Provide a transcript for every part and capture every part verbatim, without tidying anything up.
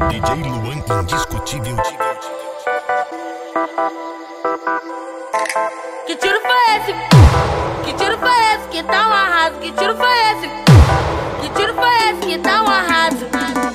D J Luan indiscutível. Que tiro foi esse? Que tiro foi esse que tá um arraso? Que tiro foi esse? Que tiro foi esse que tá um arraso?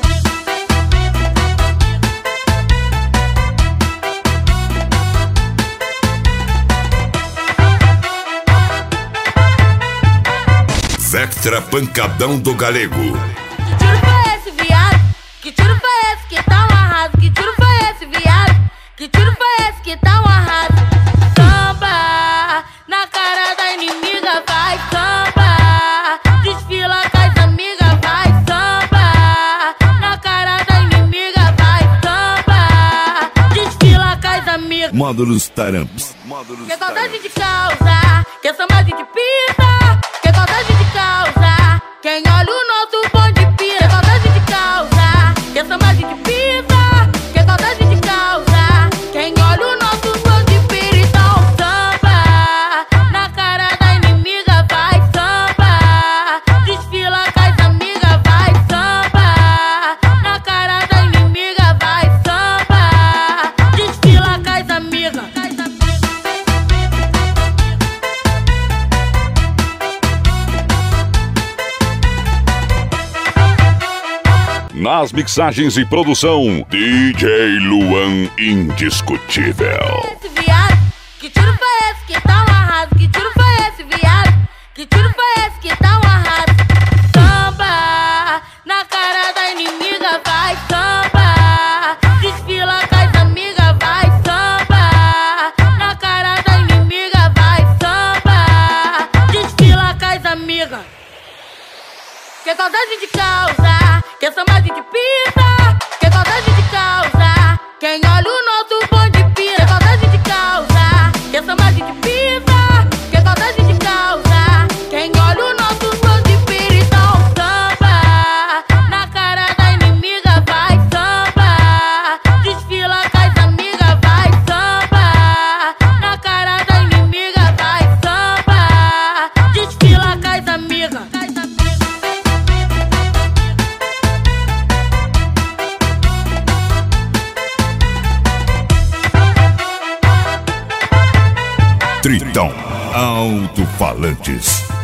Vectra Pancadão do Galego. Que tiro foi esse, viado? Que tiro foi esse que tá um arraso? Que tiro foi esse, viado? Que tiro foi esse que tá um arraso? Samba na cara da inimiga, vai samba. Desfila com as amigas, vai samba. Na cara da inimiga, vai samba. Desfila com as amigas. Módulos Taramps. Que saudade de causa, que samba de pisa. Que saudade de causa, quem olha o nosso bonde pira. Que saudade de causa, que samba de pisa. Que saudade de causa, quem olha o nosso bonde pira. Então samba na cara da inimiga, vai samba. Desfila com as amigas, vai samba. Na cara da inimiga, vai samba. Desfila com as amigas. Nas mixagens e produção, D J Luan indiscutível. Esse viado, que tiro foi esse que tá um arraso? Que tiro foi esse, viado? Que tiro foi esse que tá um arraso? Samba na cara da inimiga, vai samba. Desfila com as amigas, vai samba. Na cara da inimiga, vai samba. Desfila com as amigas. Que saudade de causa, que samba de pisa. Que saudade de causa, quem olha o nosso bonde pira. Que saudade de causa, que samba de pisa. Que saudade de causa, quem olha o nosso bonde pira. Então samba na cara da inimiga, vai samba. Desfila com as amigas, vai samba. Na cara da inimiga, vai samba. Desfila com as amigas. Tritão Alto-Falantes.